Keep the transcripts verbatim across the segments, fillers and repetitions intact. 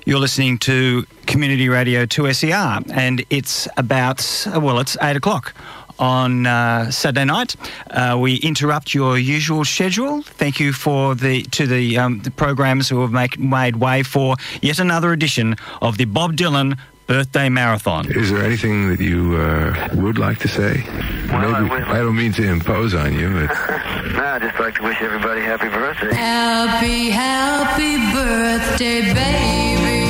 You're listening to Community Radio two S E R, and it's about, well, it's eight o'clock on uh, Saturday night. Uh, we interrupt your usual schedule. Thank you for the to the, um, the programs who have make, made way for yet another edition of the Bob Dylan Birthday Marathon. Is there anything that you uh, would like to say? Well, Maybe, I, I don't mean to impose on you, but... no, I'd just like to wish everybody happy birthday. Happy, happy birthday, baby.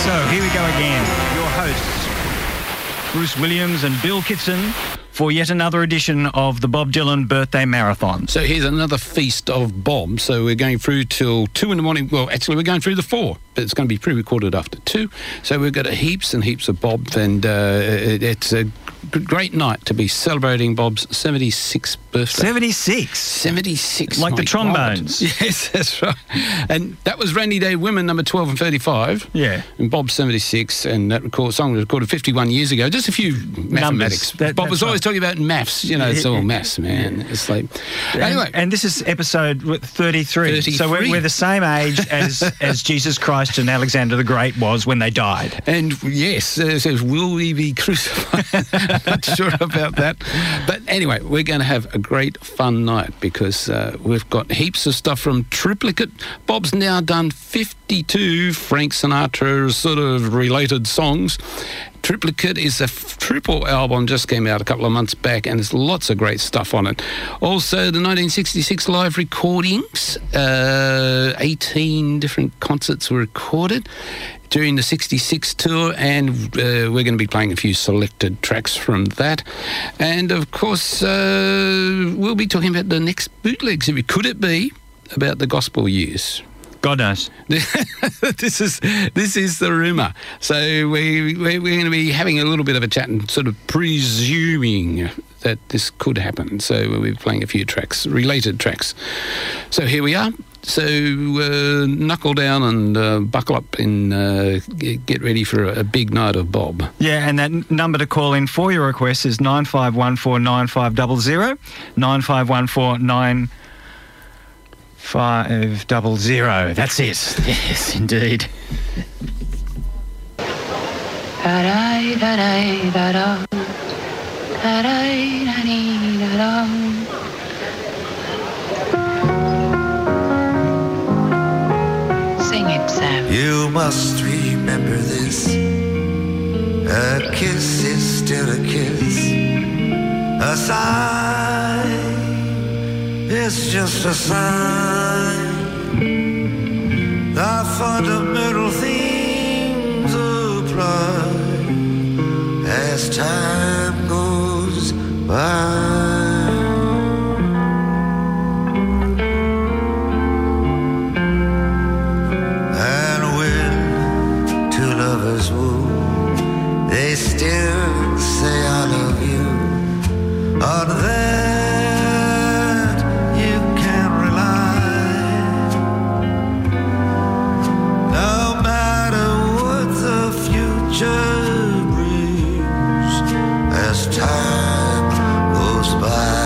So here we go again. Your hosts, Bruce Williams and Bill Kitson, for yet another edition of the Bob Dylan Birthday Marathon. So here's another feast of Bob. So we're going through till two in the morning. Well, actually, we're going through the four, but it's going to be pre-recorded after two. So we've got heaps and heaps of Bob, and uh, it, it's a great night to be celebrating Bob's seventy-sixth birthday. seventy-six? seventy-six. Like the trombones. God. Yes, that's right. And that was Rainy Day Women, number twelve and thirty-five. Yeah. And Bob's seventy-six, and that record, song was recorded fifty-one years ago. Just a few mathematics. That, Bob was always right. talking about maths. You know, it's all maths, man. It's like... And, anyway. And this is episode thirty-three. thirty-three. So we're, we're the same age as, as Jesus Christ and Alexander the Great was when they died. And yes, uh, it says, will we be crucified? Not sure about that. But anyway, we're going to have a great fun night because uh, we've got heaps of stuff from Triplicate. Bob's now done fifty-two Frank Sinatra sort of related songs. Triplicate is a f- triple album, just came out a couple of months back, and there's lots of great stuff on it. Also, the nineteen sixty-six live recordings, uh, eighteen different concerts were recorded during the sixty-six tour, and uh, we're going to be playing a few selected tracks from that. And, of course, uh, we'll be talking about the next bootlegs. Could it be about the gospel years? God knows. this is this is the rumour. So we, we, we're going to be having a little bit of a chat and sort of presuming that this could happen. So we'll be playing a few tracks, related tracks. So here we are. So uh, knuckle down and uh, buckle up and uh, get ready for a, a big night of Bob. Yeah, and that n- number to call in for your request is nine five one four nine five zero zero, nine five one four nine five zero zero. That's it. Yes, indeed. Sing it, Sam. You must remember this. A kiss is still a kiss. A sigh is just a sign. The fundamental things apply as time goes by. They still say I love you. On that you can rely. No matter what the future brings as time goes by.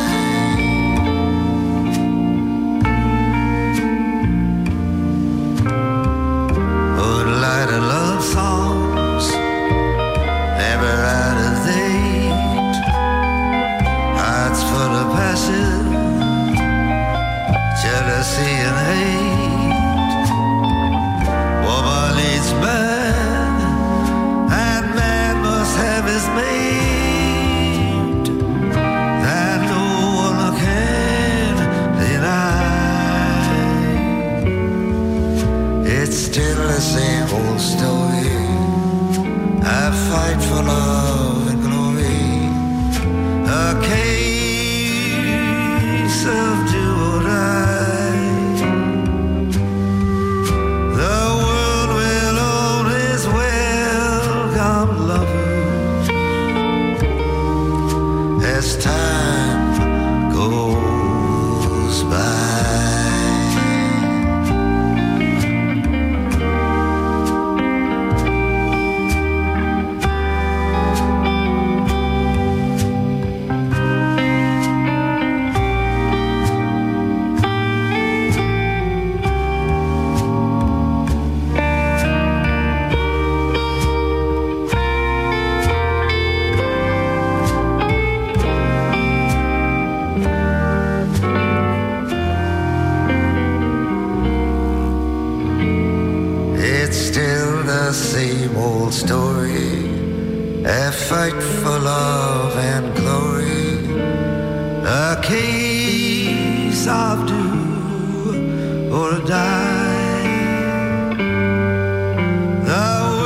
Moonlight and love songs never out of date. Hearts full of passion, jealousy and hate. Woman needs man, and man must have his mate. That no one can deny. It's still the same old story. I fight for love and glory. A case of do or die. The world will always welcome lovers as time goes by. Same old story, a fight for love and glory, a case of do or die. The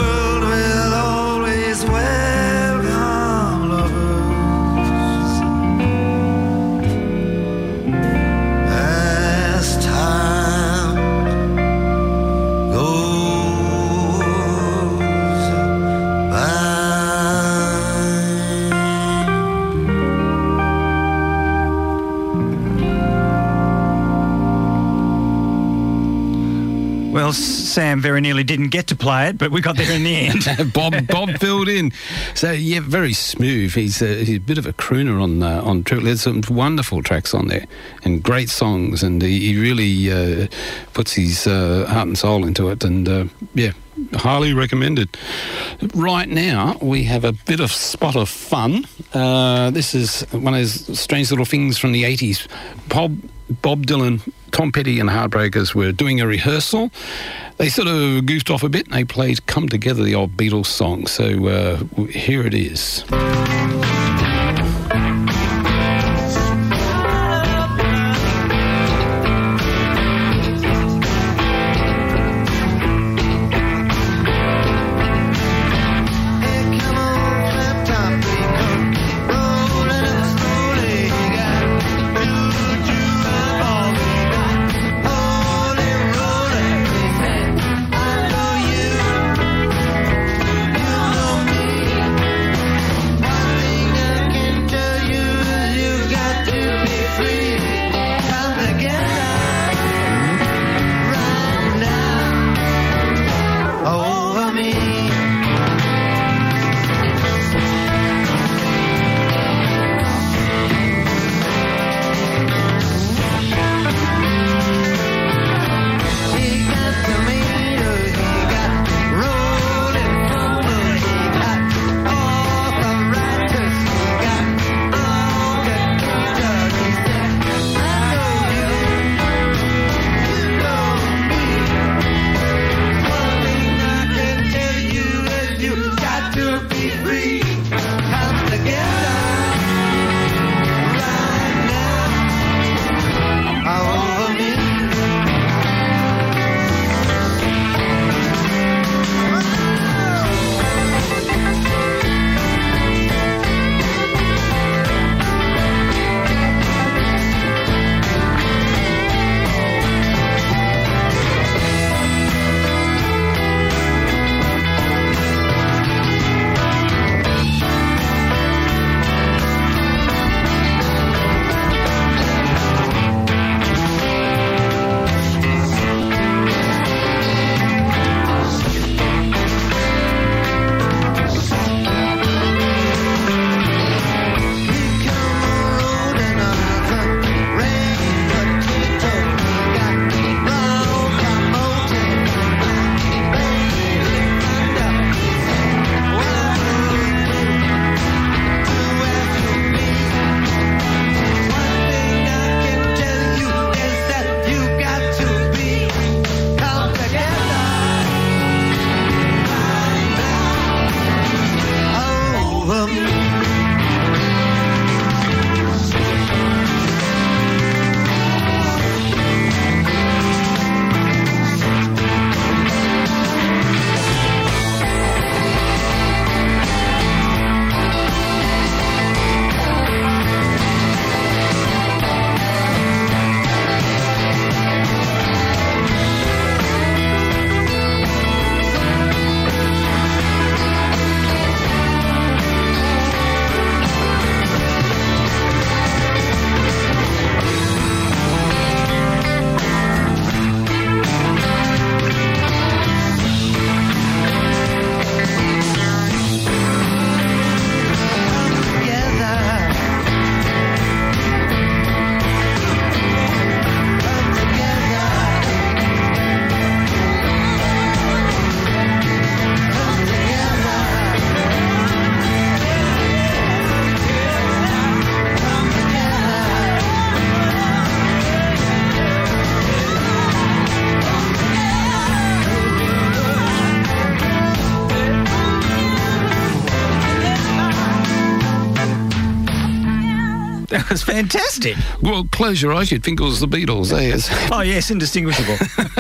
Sam very nearly didn't get to play it, but we got there in the end. Bob Bob filled in. So, yeah, very smooth. He's a, he's a bit of a crooner on uh, on Triple. There's some wonderful tracks on there and great songs, and he, he really uh, puts his uh, heart and soul into it, and, uh, yeah, highly recommended. Right now, we have a bit of spot of fun. Uh, this is one of those strange little things from the eighties. Bob, Bob Dylan, Tom Petty and the Heartbreakers were doing a rehearsal. They sort of goofed off a bit and they played Come Together, the old Beatles song. So uh, here it is. That was fantastic. Well, close your eyes, you'd think it was the Beatles. Eh? Oh, yes, indistinguishable.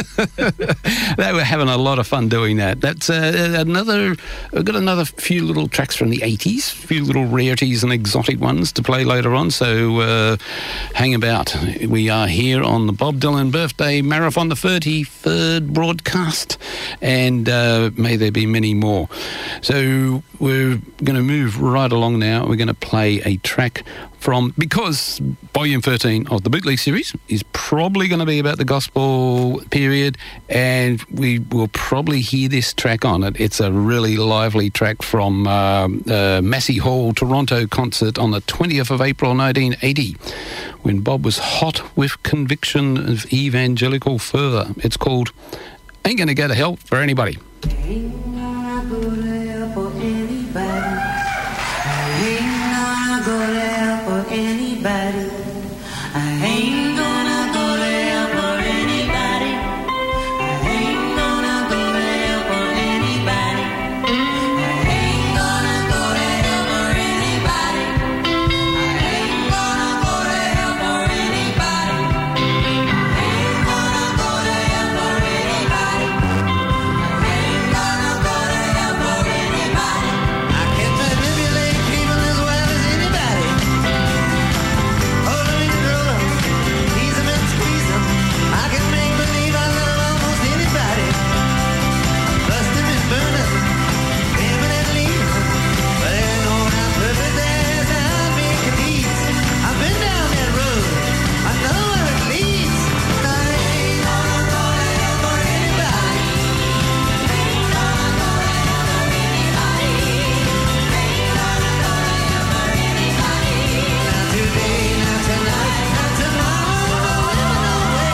They were having a lot of fun doing that. That's uh, another, I've got another few little tracks from the eighties, a few little rarities and exotic ones to play later on, so uh, hang about. We are here on the Bob Dylan Birthday Marathon, the thirty-third broadcast, and uh, may there be many more. So we're going to move right along now. We're going to play a track from, because volume thirteen of the Bootleg series is probably going to be about the gospel period, and we will probably hear this track on it. It's a really lively track from um, uh, Massey Hall, Toronto concert on the twentieth of April nineteen eighty, when Bob was hot with conviction of evangelical fervour. It's called Ain't Gonna Go to Hell for Anybody. Ain't gonna go to hell for anybody. Ain't gonna go to hell for anybody. I ain't gonna go to hell for anybody. I ain't gonna go to hell for anybody. I ain't gonna go to hell for anybody. I ain't gonna go to hell for anybody. I ain't gonna go to hell for anybody. I ain't gonna go to hell for anybody. I can manipulate people as well as anybody. Hold 'em and roll 'em, tease 'em and squeeze 'em. I can make believe I love almost anybody. Bust 'em and burn 'em, pay 'em and leave 'em. But ain't no not perfect as I make it ease. I've been down that road, I know where it leads. And I ain't gonna go to hell for anybody. Ain't gonna go to hell for anybody. Ain't gonna go to hell for anybody. Not today, not tonight, not tomorrow, no way, no way.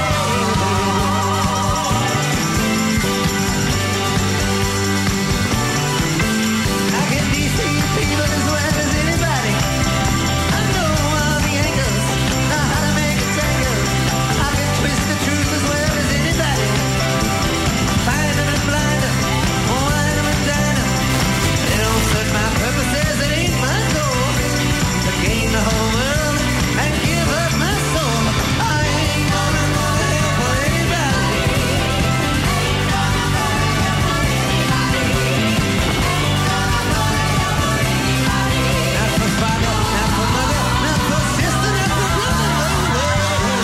I can deceive people as well as anybody. I know all the angles, know how to make a tangle. I can twist the truth as well as anybody. Find 'em and blind 'em, wine 'em and dine 'em. They don't suit my purposes, it ain't my goal to gain the whole world and give up my soul. I ain't gonna go to hell for anybody. Ain't gonna go to hell for anybody. Ain't gonna go to hell for anybody. Not for father, not for mother, not for sister, not for brother, no way.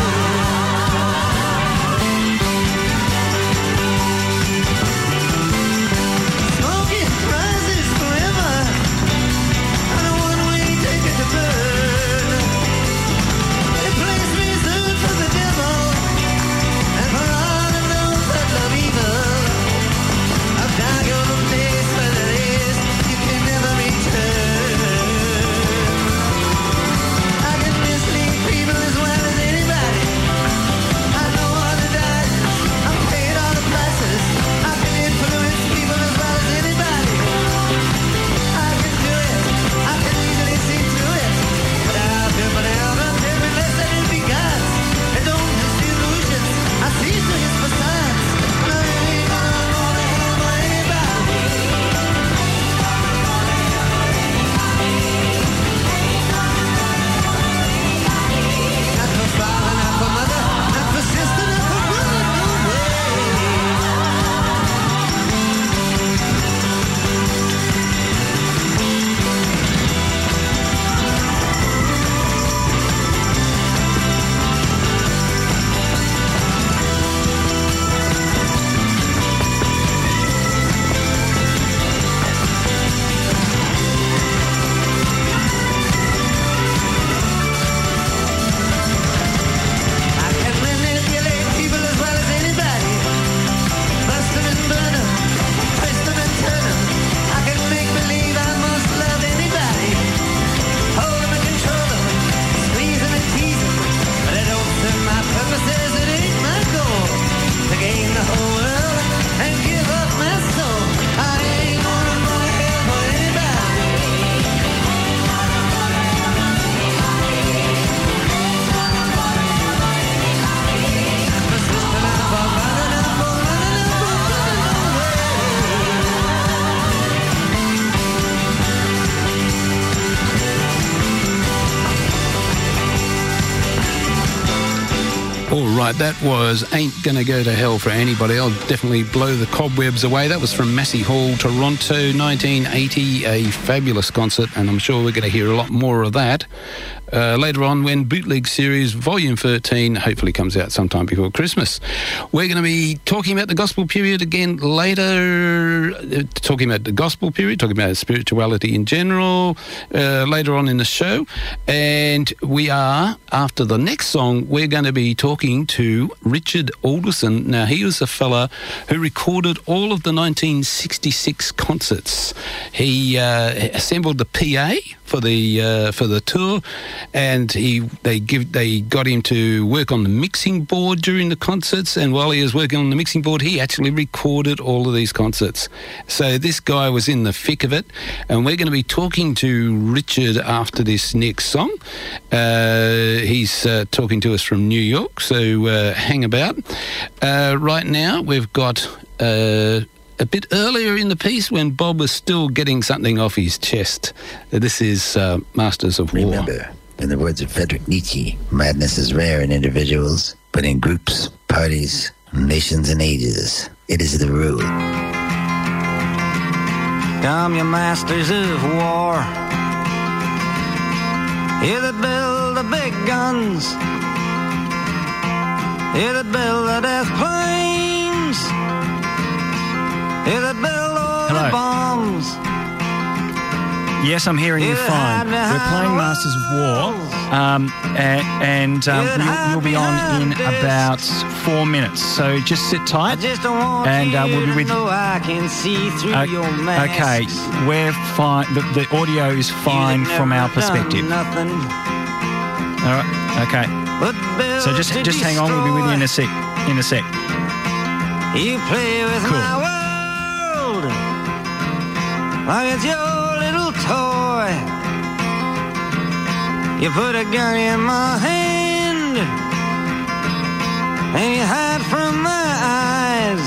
Smoking rises forever on a one-way ticket to burn. It plays me soon for the devil and for all of those that love evil. I've dug on a place where there is you can never return. I can mislead people as well as anybody. I know all the dices, I've paid all the prices. I can influence people as well as anybody. I can do it, I can easily see through it. But I'll do whatever, every less than it beguns. And don't miss the illusions, I see through his facades. And I ain't gonna go to hell for anybody. Not for father, not for mother, not for sister, not for brother, no way. I can manipulate people as well as anybody. Bust 'em and burn 'em, twist 'em and turn 'em. I can make believe I must love anybody. Hold 'em and control 'em, squeeze 'em and tease 'em. But it don't serve my purposes, it ain't my goal to gain the whole world and give up my soul. I ain't gonna go to hell for anybody. Ain't gonna go to hell for anybody. Ain't gonna go to hell for anybody. Not for sister, not for brother, not for mother, not for brother, no way. All right, that was Ain't Gonna Go to Hell for Anybody. I'll definitely blow the cobwebs away. That was from Massey Hall, Toronto, nineteen eighty, a fabulous concert, and I'm sure we're going to hear a lot more of that. uh, later on when Bootleg Series Volume thirteen hopefully comes out sometime before Christmas. We're going to be talking about the gospel period again later, uh, talking about the gospel period, talking about spirituality in general uh, later on in the show. And we are, after the next song, we're going to be talking to Richard Alderson. Now, he was a fella who recorded all of the nineteen sixty-six concerts. He uh, assembled the P A for the uh, for the tour, and he they give they got him to work on the mixing board during the concerts. And while he was working on the mixing board, he actually recorded all of these concerts. So this guy was in the thick of it, and we're going to be talking to Richard after this next song. Uh, he's uh, talking to us from New York, so uh, hang about. Uh, right now, we've got. Uh, A bit earlier in the piece when Bob was still getting something off his chest. This is uh, Masters of War. Remember, in the words of Friedrich Nietzsche, madness is rare in individuals, but in groups, parties, nations, and ages, it is the rule. Come, you masters of war, you that build the big guns, you that build the death planes, you that build all Hello. the bombs. Yes, I'm hearing you fine. We're playing Masters of War, um, and, and um, you'll, you'll be on in about four minutes. So just sit tight, and uh, we'll be with you. I can see through Uh, your masks. okay, we're fine. The, the audio is fine from our perspective. Nothing All right. Okay. but build So just to just hang on. We'll be with you in a destroy. sec. In a sec. You play with Cool. my world like it's your little toy. You put a gun in my hand and you hide from my eyes,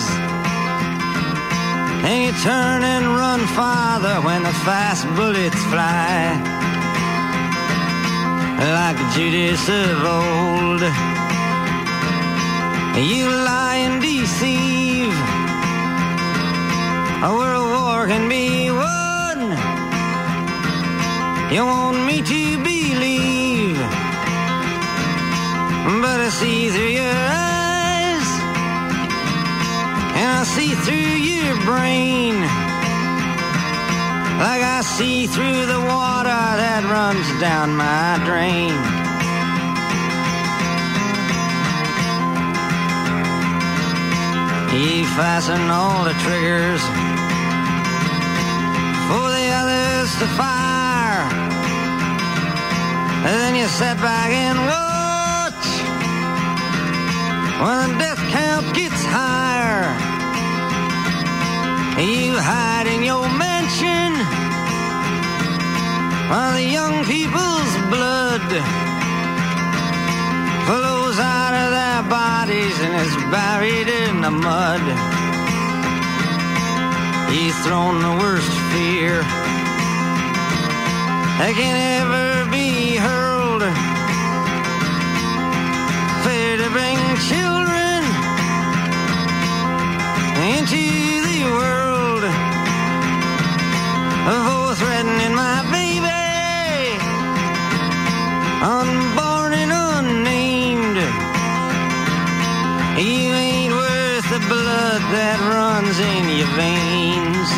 and you turn and run farther when the fast bullets fly. Like Judas of old, you lie and deceive. A world war can be won. You want me to believe, but I see through your eyes, and I see through your brain, like I see through the water that runs down my drain. You fasten all the triggers for the others to fire, and then you sit back and watch when the death count gets higher. You hide in your mansion while the young people's blood flows out of their bodies and is buried in the mud. He's thrown the worst fear that can ever be hurled, fear to bring children into the world, for threatening my baby, unborn and unnamed. You ain't worth the blood that runs in your veins.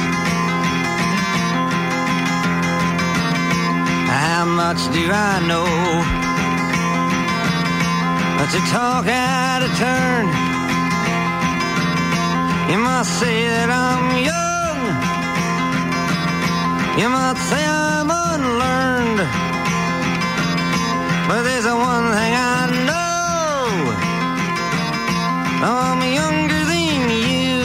How much do I know to talk out of turn? You must say that I'm young, you might say I'm unlearned, but there's a one thing I know: I'm younger than you.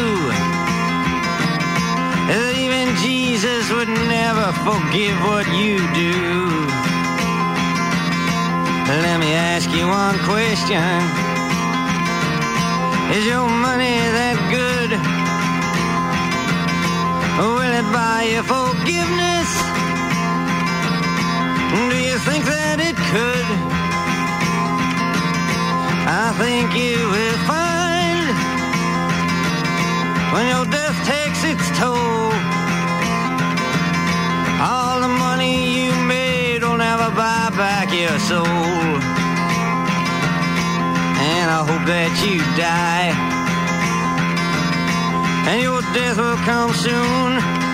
Even Jesus would never forgive what you do. Let me ask you one question: is your money that good? Will it buy you forgiveness? Do you think that it could? I think you will find when your death takes its toll, all the money you made will never buy back your soul. And I hope that you die, and your death will come soon.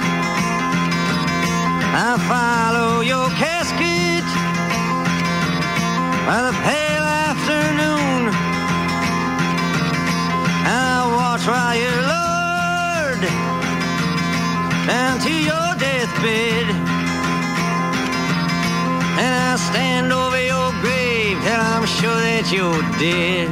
I follow your casket by the pale afternoon. I watch while you're lowered down to your deathbed, and I stand over your grave till I'm sure that you're dead.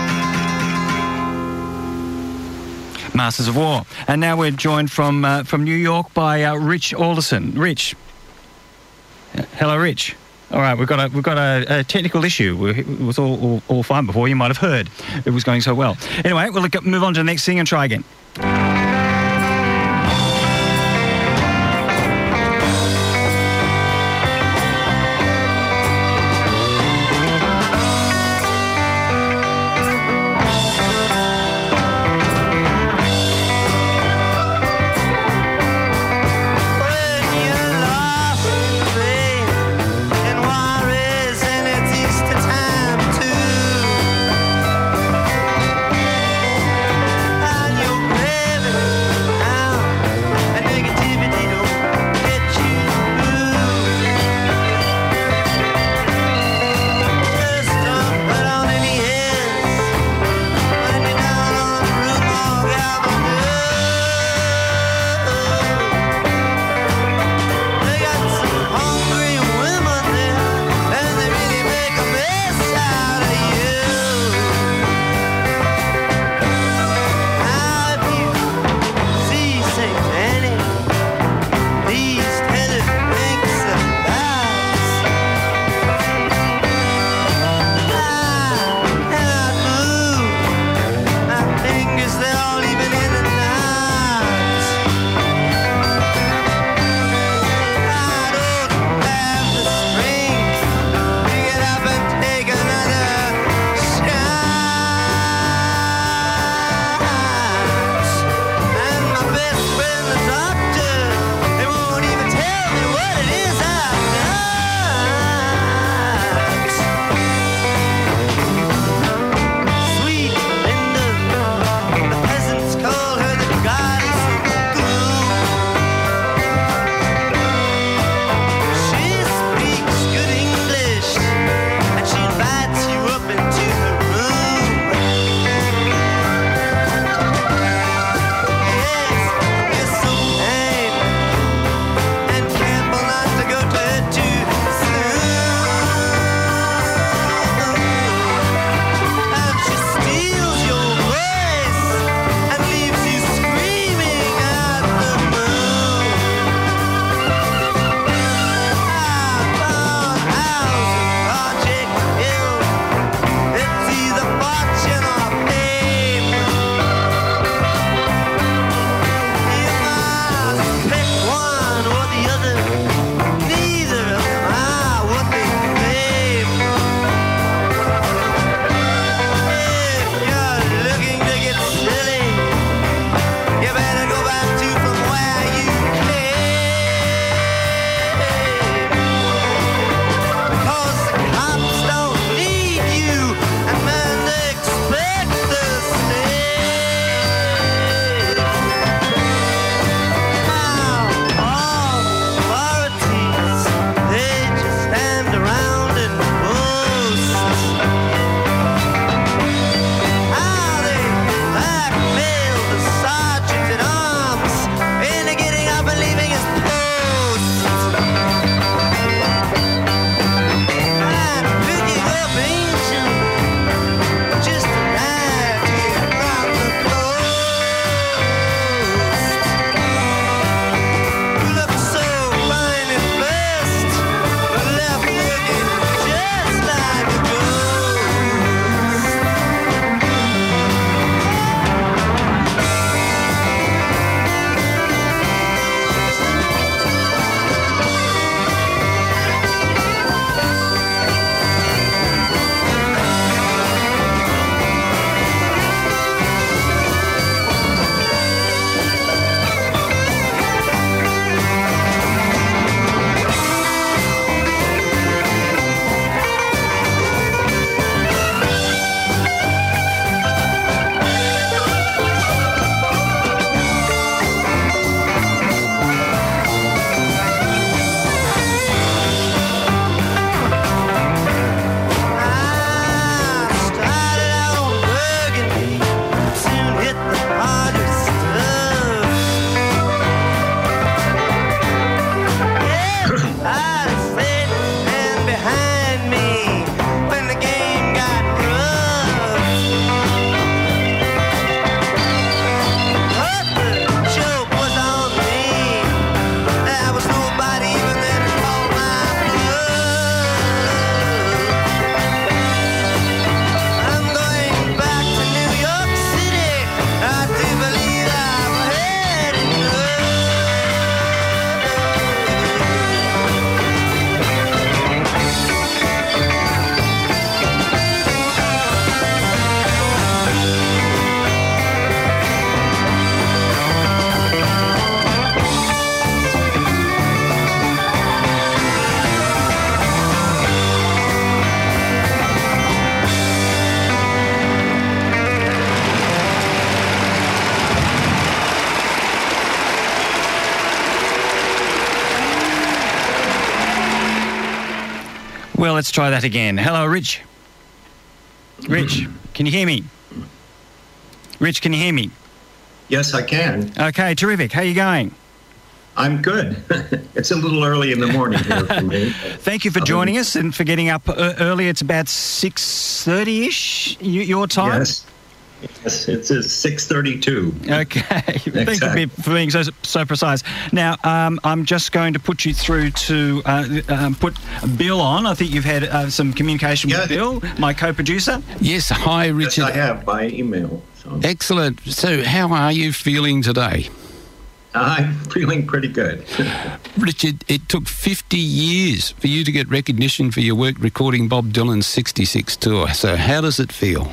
Masters of War. And now we're joined from uh, from New York by uh, Rich Alderson. Rich. Uh, hello, Rich. All right, we've got a we've got a, a technical issue. We, it was all, all all fine before. You might have heard it was going so well. Anyway, we'll look at, move on to the next thing and try again. And your grave Well, let's try that again. Hello, Rich. Rich, can you hear me? Rich, can you hear me? Yes, I can. Okay, terrific. How are you going? I'm good. It's a little early in the morning here for me. Thank you for joining us and for getting up uh, early. It's about six thirty-ish your time? Yes. Yes, it's six thirty-two. Okay. Thank you for being so so precise. Now, um, I'm just going to put you through to uh, um, put Bill on. I think you've had uh, some communication yeah. with Bill, my co-producer. Yes, hi, Richard. Yes, I have by email. So. Excellent. So how are you feeling today? I'm feeling pretty good. Richard, it took fifty years for you to get recognition for your work recording Bob Dylan's sixty-six tour. So how does it feel?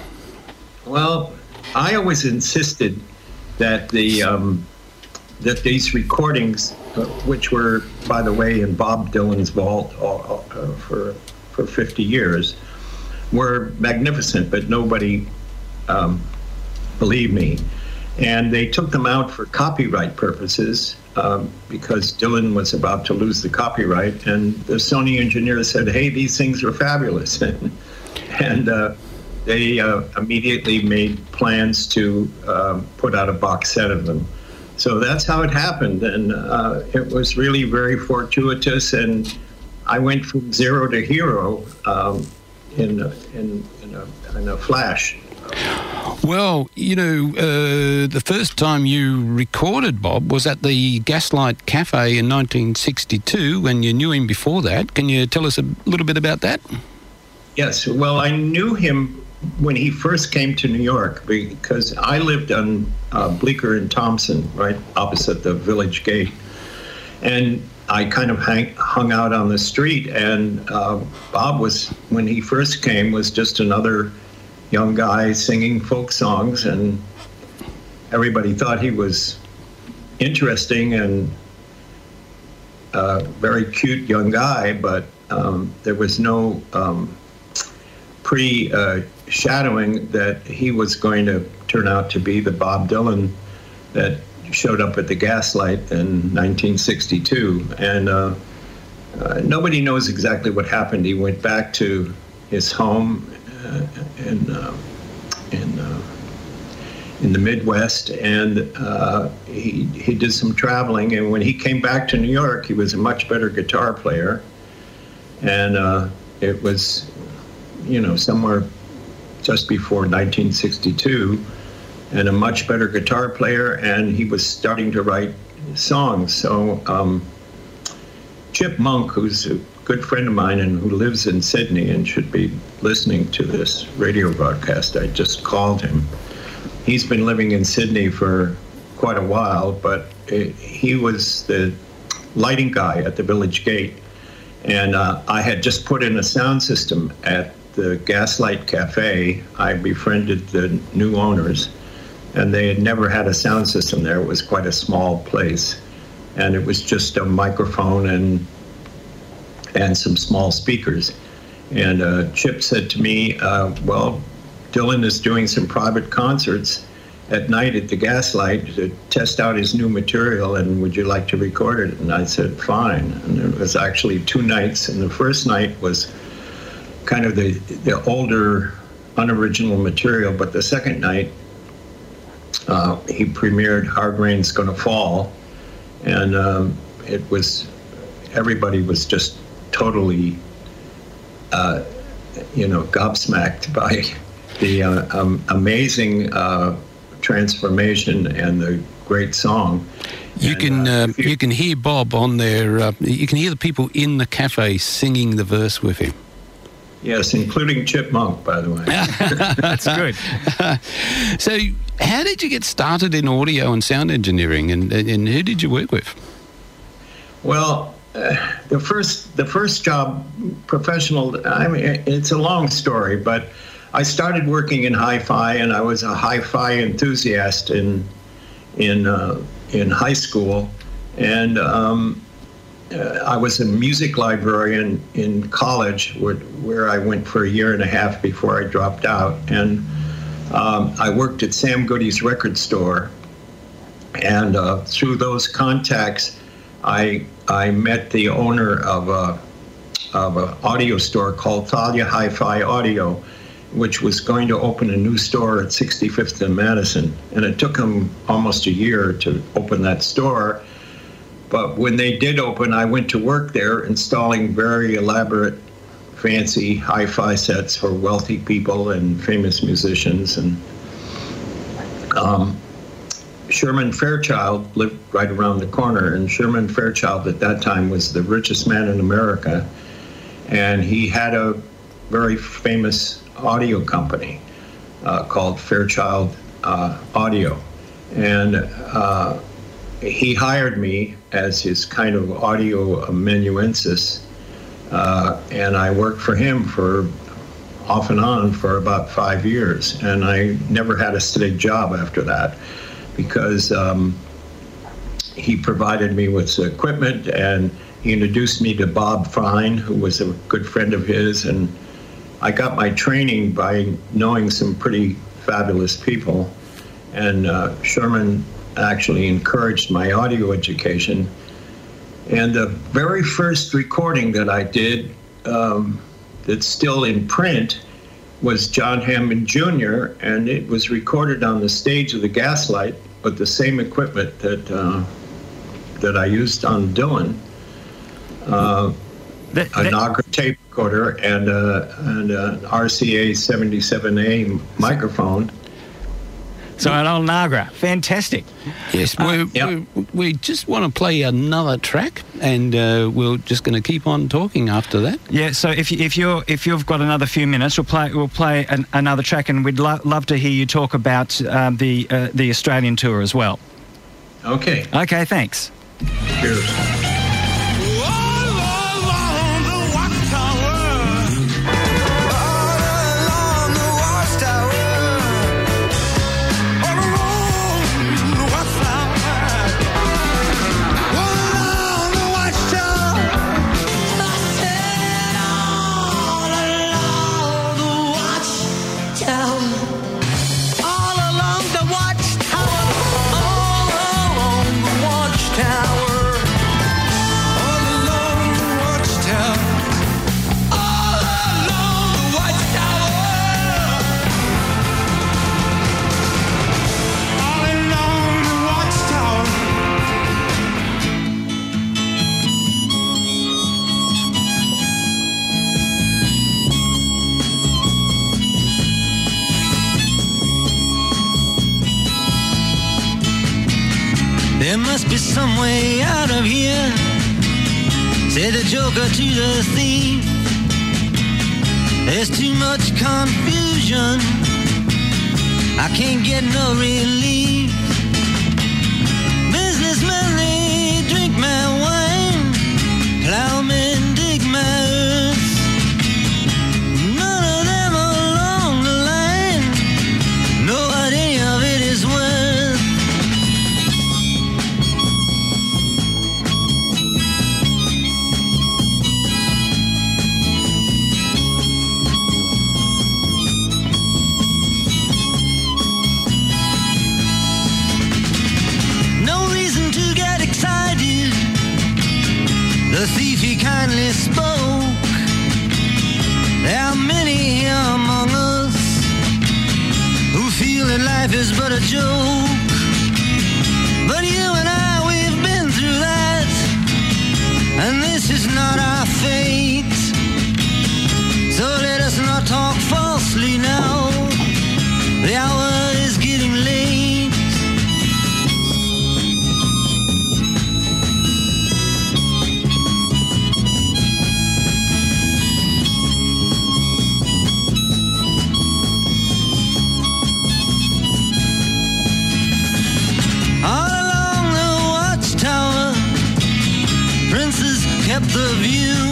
Well, I always insisted that the um, that these recordings, uh, which were, by the way, in Bob Dylan's vault uh, uh, for for fifty years, were magnificent, but nobody um, believed me. And they took them out for copyright purposes um, because Dylan was about to lose the copyright. And the Sony engineer said, hey, these things are fabulous. and uh, they uh, immediately made plans to um, put out a box set of them. So that's how it happened. And uh, it was really very fortuitous. And I went from zero to hero um, in, in, in, a, in a flash. Well, you know, uh, the first time you recorded Bob was at the Gaslight Cafe in nineteen sixty-two, and you knew him before that. Can you tell us a little bit about that? Yes, well, I knew him when he first came to New York because I lived on uh, Bleecker and Thompson, right opposite the Village Gate. And I kind of hang, hung out on the street, and uh, Bob was, when he first came, was just another young guy singing folk songs, and everybody thought he was interesting and a very cute young guy, but um, there was no um, pre-shadowing uh, that he was going to turn out to be the Bob Dylan that showed up at the Gaslight in nineteen sixty-two. And uh, uh, nobody knows exactly what happened. He went back to his home Uh, in uh, in uh, in the Midwest, and uh, he he did some traveling. And when he came back to New York, he was a much better guitar player, and uh, it was, you know, somewhere just before nineteen sixty-two, and a much better guitar player, and he was starting to write songs. So um, Chip Monk, who's a good friend of mine and who lives in Sydney and should be listening to this radio broadcast, I just called him. He's been living in Sydney for quite a while, but it, he was the lighting guy at the Village Gate. And uh, I had just put in a sound system at the Gaslight Cafe. I befriended the new owners, and they had never had a sound system there. It was quite a small place, and it was just a microphone and and some small speakers. And uh, Chip said to me, uh, well, Dylan is doing some private concerts at night at the Gaslight to test out his new material, and would you like to record it? And I said, fine. And it was actually two nights, and the first night was kind of the, the older, unoriginal material, but the second night, uh, he premiered Hard Rain's Gonna Fall, and um, it was, everybody was just totally, uh, you know, gobsmacked by the uh, um, amazing uh, transformation and the great song. You and, can uh, uh, you, you can hear Bob on there. Uh, you can hear the people in the cafe singing the verse with him. Yes, including Chip Monk, by the way. That's good. So, how did you get started in audio and sound engineering, and, and who did you work with? Well, uh, the first the first job, professional. I mean, it's a long story, but I started working in hi-fi, and I was a hi-fi enthusiast in in uh, in high school, and um, uh, I was a music librarian in college, where, where I went for a year and a half before I dropped out, and um, I worked at Sam Goody's record store, and uh, through those contacts, I I met the owner of a of an audio store called Thalia Hi-Fi Audio, which was going to open a new store at sixty-fifth and Madison. And it took them almost a year to open that store. But when they did open, I went to work there installing very elaborate, fancy hi-fi sets for wealthy people and famous musicians. And um, Sherman Fairchild lived right around the corner. And Sherman Fairchild at that time was the richest man in America. And he had a very famous audio company uh, called Fairchild uh, Audio. And uh, he hired me as his kind of audio amanuensis, uh, and I worked for him for off and on for about five years, and I never had a steady job after that because um, he provided me with equipment, and he introduced me to Bob Fine, who was a good friend of his, and I got my training by knowing some pretty fabulous people, and uh, Sherman actually encouraged my audio education. And the very first recording that I did um, that's still in print was John Hammond Junior, and it was recorded on the stage of the Gaslight with the same equipment that uh, that I used on Dylan. Uh, that, a that... Nagra tape recorder and, uh, and an R C A seventy-seven A microphone. So an old Nagra. Fantastic. Yes, Uh, we, yep. we, we just want to play another track, and uh, we're just going to keep on talking after that. Yeah. So if you, if you're if you've got another few minutes, we'll play we'll play an, another track, and we'd lo- love to hear you talk about um, the uh, the Australian tour as well. Okay. Okay. Thanks. Cheers. There must be some way out of here, said the joker to the thief. There's too much confusion, I can't get no relief. Businessmen, they drink my wine, plowmen dig my earth. None of them along the line know what any of it is worth. The thief, he kindly spoke. There are many here among us who feel that life is but a joke. But you and I, we've been through that, and this is not our fate. So let us not talk falsely now. The hour is getting late. Kept the view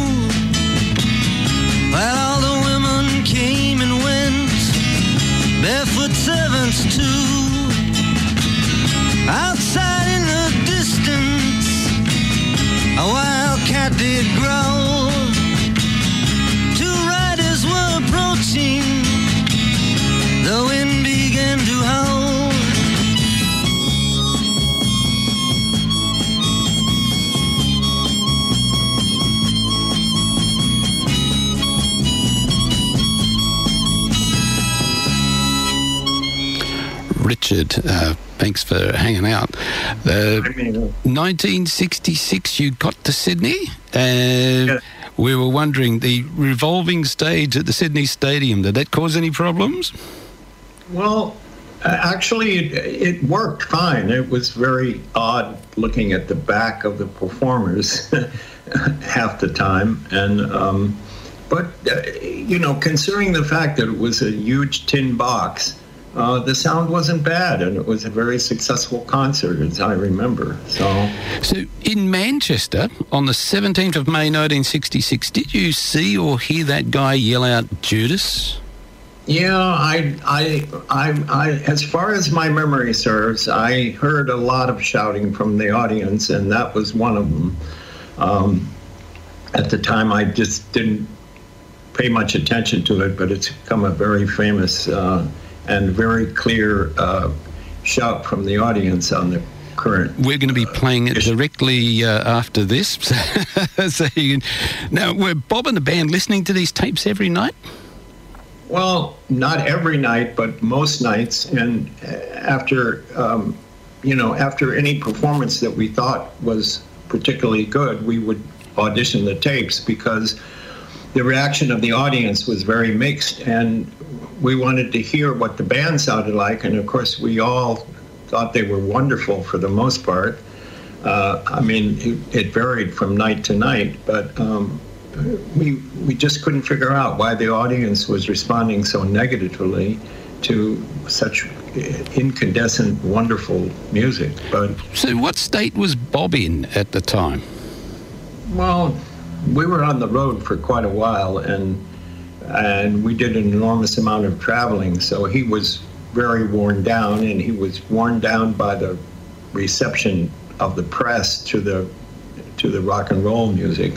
while all the women came and went, barefoot servants too. Outside in the distance, a wild cat did growl. Two riders were approaching, the wind began to howl. Richard. Uh, thanks for hanging out. Uh, nineteen sixty-six, you got to Sydney. Uh, Yeah. We were wondering, the revolving stage at the Sydney Stadium, did that cause any problems? Well, uh, actually, it, it worked fine. It was very odd looking at the back of the performers half the time, and um, but uh, you know, considering the fact that it was a huge tin box, uh, the sound wasn't bad, and it was a very successful concert, as I remember. So, So in Manchester, on the seventeenth of May nineteen sixty-six, did you see or hear that guy yell out Judas? yeah, I, I, I, I, as far as my memory serves, I heard a lot of shouting from the audience, and that was one of them. Um, at the time, I just didn't pay much attention to it, but it's become a very famous uh, and very clear uh, shout from the audience on the current. We're going to be playing it directly uh, after this. so you can, now, were Bob and the band listening to these tapes every night? Well, not every night, but most nights. And after, um, you know, after any performance that we thought was particularly good, we would audition the tapes because the reaction of the audience was very mixed, and we wanted to hear what the band sounded like. And of course, we all thought they were wonderful for the most part. Uh, I mean, it, it varied from night to night, but um, we we just couldn't figure out why the audience was responding so negatively to such incandescent, wonderful music. But So what state was Bob in at the time? well, we were on the road for quite a while, and and we did an enormous amount of traveling. So he was very worn down, and he was worn down by the reception of the press to the to the rock and roll music.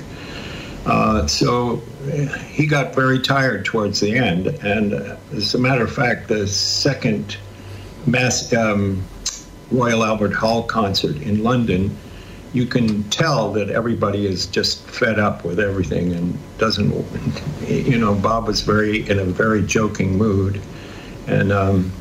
Uh, so he got very tired towards the end, and uh, as a matter of fact, the second mass um, Royal Albert Hall concert in London, you can tell that everybody is just fed up with everything and doesn't, you know, Bob was very in a very joking mood, and um,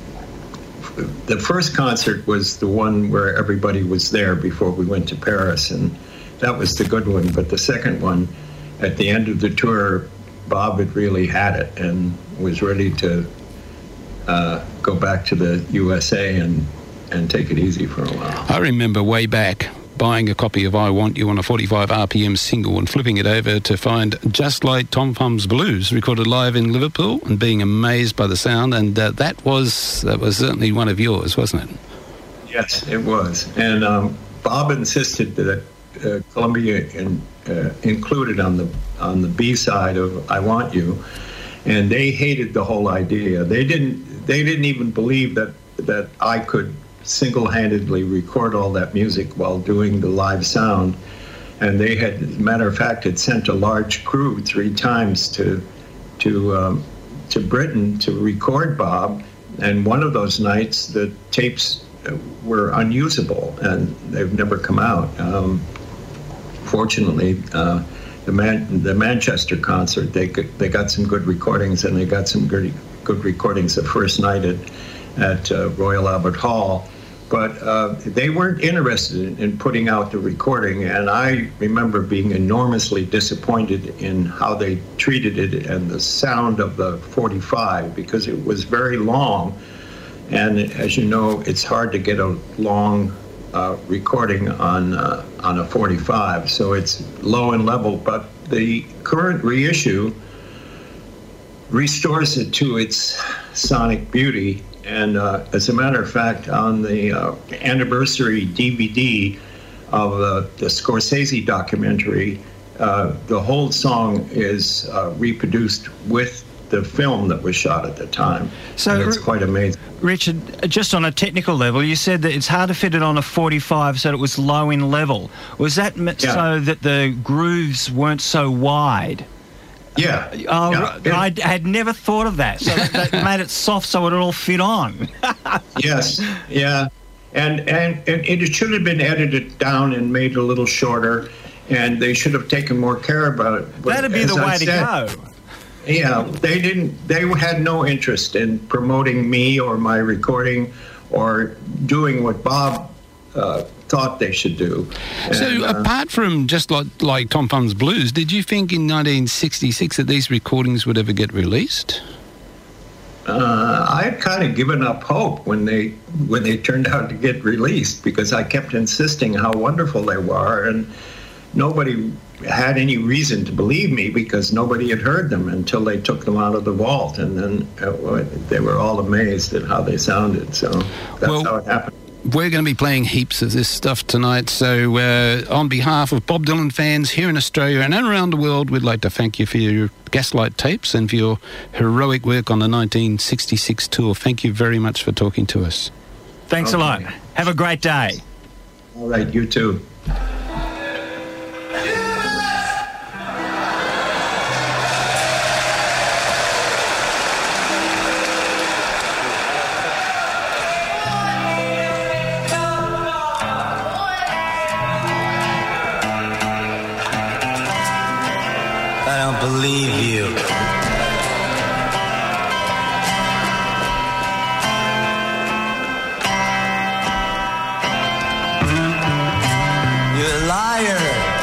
the first concert was the one where everybody was there before we went to Paris, and that was the good one. But the second one, at the end of the tour, Bob had really had it and was ready to uh, go back to the U S A and, and take it easy for a while. I remember way back buying a copy of I Want You on a forty-five R P M single and flipping it over to find Just Like Tom Thumb's Blues recorded live in Liverpool and being amazed by the sound, and uh, that was that was certainly one of yours, wasn't it? Yes, it was. And um, Bob insisted that uh, Columbia in, uh, included on the on the B side of I Want You, and they hated the whole idea. They didn't they didn't even believe that that I could single-handedly record all that music while doing the live sound. And they had, as a matter of fact, had sent a large crew three times to to um, to Britain to record Bob. And one of those nights, the tapes were unusable, and they've never come out. Um, fortunately, uh, the Man- the Manchester concert, they got, they got some good recordings, and they got some good good recordings the first night at at uh, Royal Albert Hall. But uh, they weren't interested in, in putting out the recording, and I remember being enormously disappointed in how they treated it and the sound of the forty-five, because it was very long, and as you know, it's hard to get a long uh, recording on uh, on a forty-five, so it's low and level. But the current reissue restores it to its sonic beauty. And uh, as a matter of fact, on the uh, anniversary D V D of uh, the Scorsese documentary, uh, the whole song is uh, reproduced with the film that was shot at the time. So and it's quite amazing. Richard, just on a technical level, you said that it's hard to fit it on a forty-five, so it was low in level. Was that m- Yeah. so that the grooves weren't so wide? Yeah. Oh, yeah. I had never thought of that. So that, that made it soft so it would all fit on. Yes, yeah. And, and and it should have been edited down and made a little shorter, and they should have taken more care about it. But That'd be the as I way said, to go. Yeah, they didn't. They had no interest in promoting me or my recording or doing what Bob uh, thought they should do. So And, uh, apart from just like, like Tom Thumb's Blues, did you think in nineteen sixty-six that these recordings would ever get released? Uh, I had kind of given up hope when they when they turned out to get released, because I kept insisting how wonderful they were, and nobody had any reason to believe me because nobody had heard them until they took them out of the vault, and then uh, they were all amazed at how they sounded. So that's Well, how it happened. We're going to be playing heaps of this stuff tonight, so uh, on behalf of Bob Dylan fans here in Australia and around the world, we'd like to thank you for your Gaslight tapes and for your heroic work on the nineteen sixty-six tour. Thank you very much for talking to us. Thanks a lot. Okay. Have a great day. All right, you too. I don't believe you. You're a liar.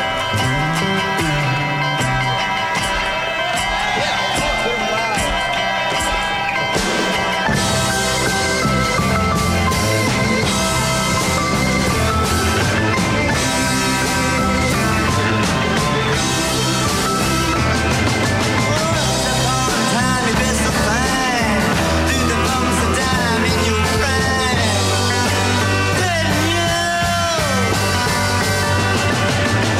Time you best to find through the bumps of time in your prime. Didn't you?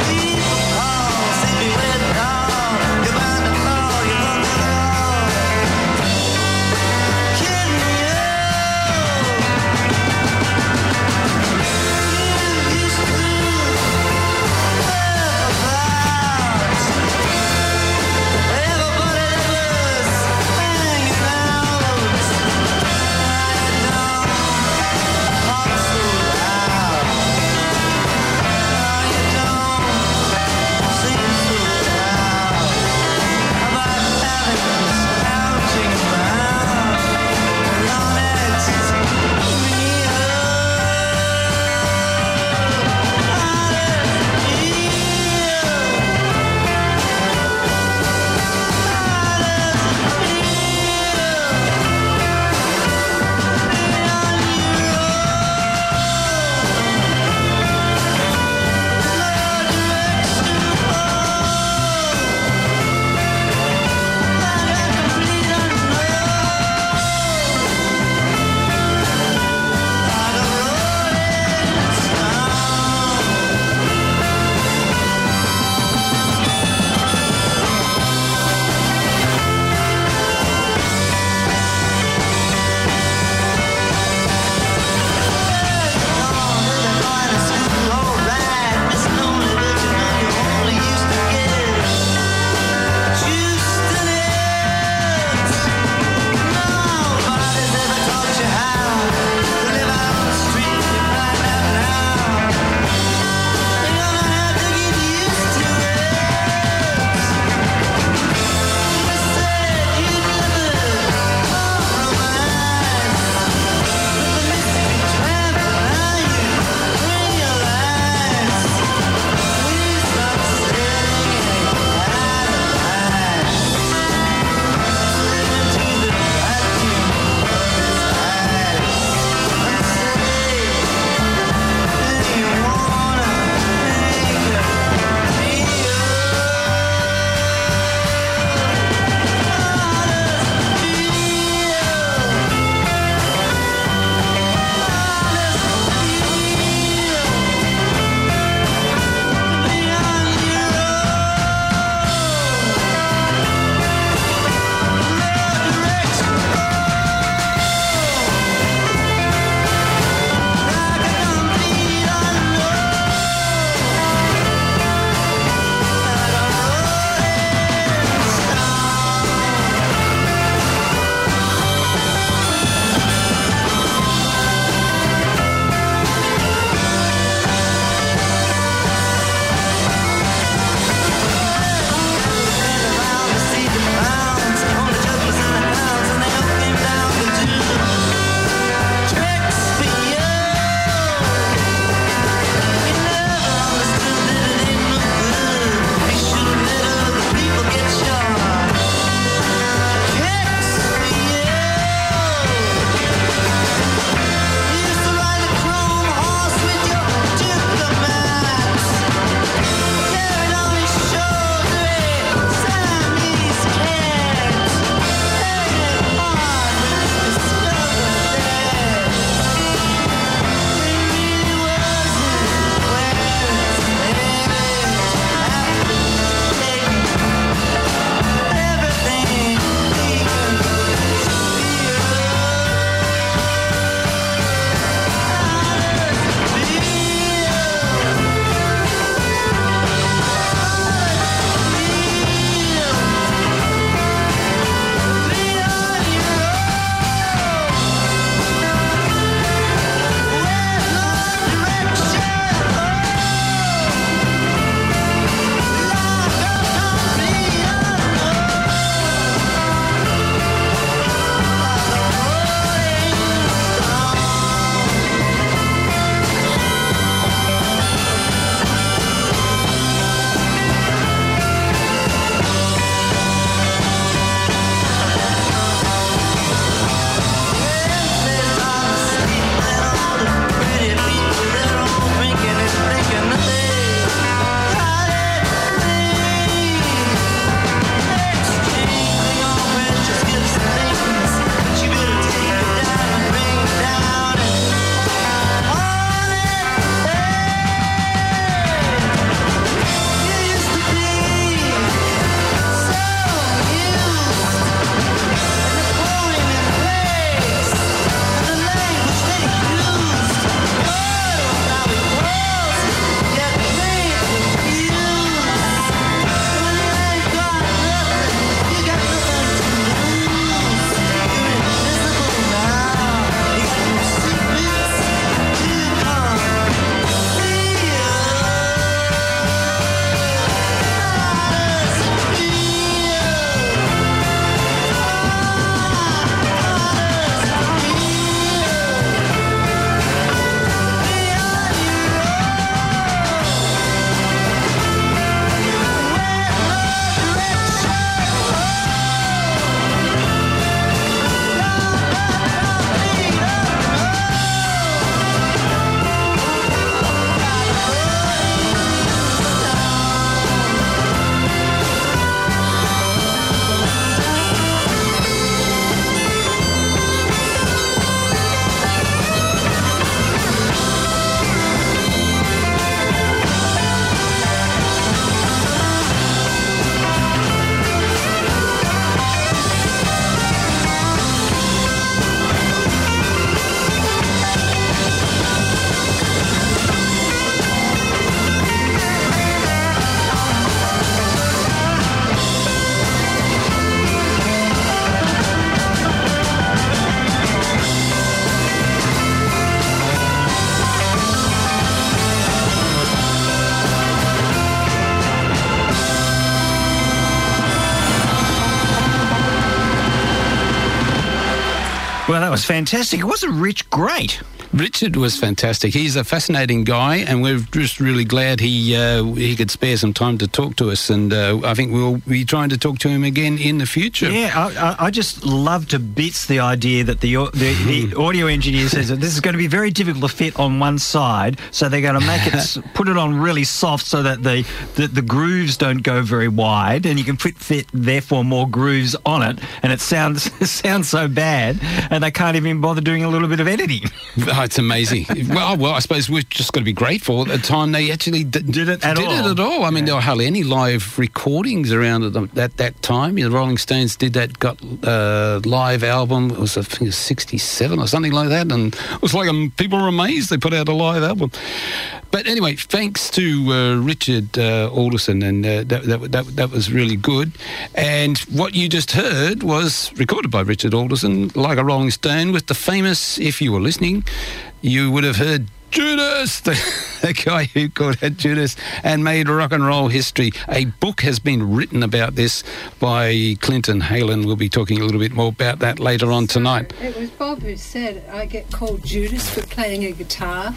Well, that was fantastic. Wasn't Rich great? Richard was fantastic. He's a fascinating guy, and we're just really glad he uh, he could spare some time to talk to us. And uh, I think we'll be trying to talk to him again in the future. Yeah, I, I just love to bits the idea that the, the the audio engineer says that this is going to be very difficult to fit on one side, so they're going to make it put it on really soft so that the, the the grooves don't go very wide, and you can put fit therefore more grooves on it, and it sounds it sounds so bad, and they can't even bother doing a little bit of editing. Oh, it's amazing. well, well, I suppose we've just got to be grateful at the time they actually d- did it at did all. it at all. I mean, yeah. There were hardly any live recordings around at the, that that time. You know, the Rolling Stones did that got uh, live album. It was I think it was sixty-seven or something like that, and it was like um, people were amazed they put out a live album. But anyway, thanks to uh, Richard uh, Alderson, and uh, that, that that that was really good. And what you just heard was recorded by Richard Alderson, Like a Rolling Stone, with the famous, if you were listening, you would have heard Judas, the, the guy who called out Judas and made rock and roll history. A book has been written about this by Clinton Halen. We'll be talking a little bit more about that later on tonight. It was Bob who said, I get called Judas for playing a guitar.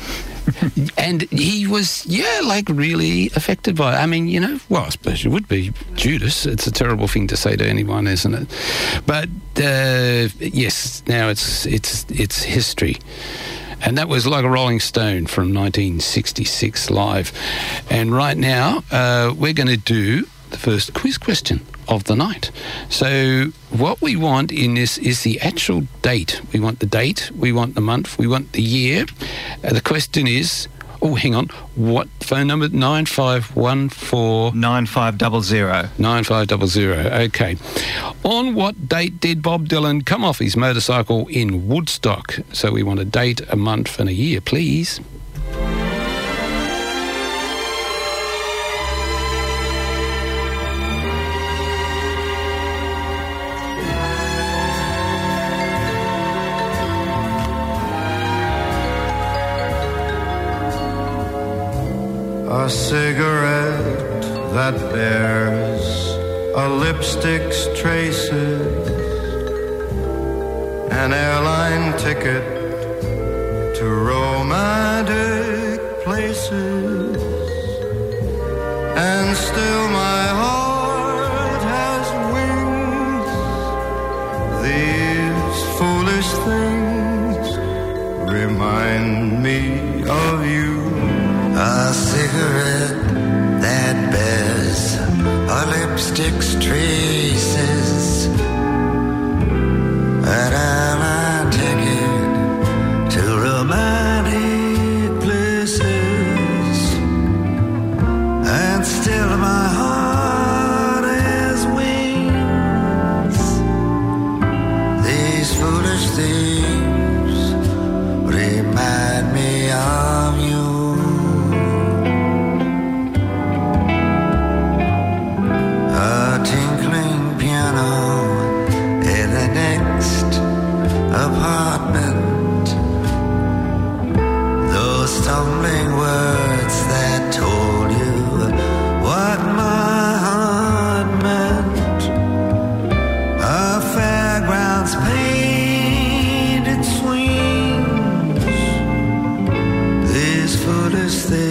And he was, yeah, like really affected by it. I mean, you know, well, I suppose you would be Judas. It's a terrible thing to say to anyone, isn't it? But, uh, yes, now it's it's it's history. And that was Like a Rolling Stone from nineteen sixty-six live. And right now, uh, we're going to do the first quiz question of the night. So what we want in this is the actual date. We want the date, we want the month, we want the year. Uh, the question is, oh, hang on, what phone number? nine five one four... nine five zero zero. nine five zero zero, okay. On what date did Bob Dylan come off his motorcycle in Woodstock? So we want a date, a month and a year, please. A cigarette that bears a lipstick's traces, an airline ticket to romantic places, and still my heart has wings. These foolish things remind me of you. A cigarette that bears a lipstick's traces, an airline ticket to romantic places, and still my heart has wings. These foolish things remind me of you. Apartment, those stumbling words that told you what my heart meant. A fairground's painted swings, these foolish things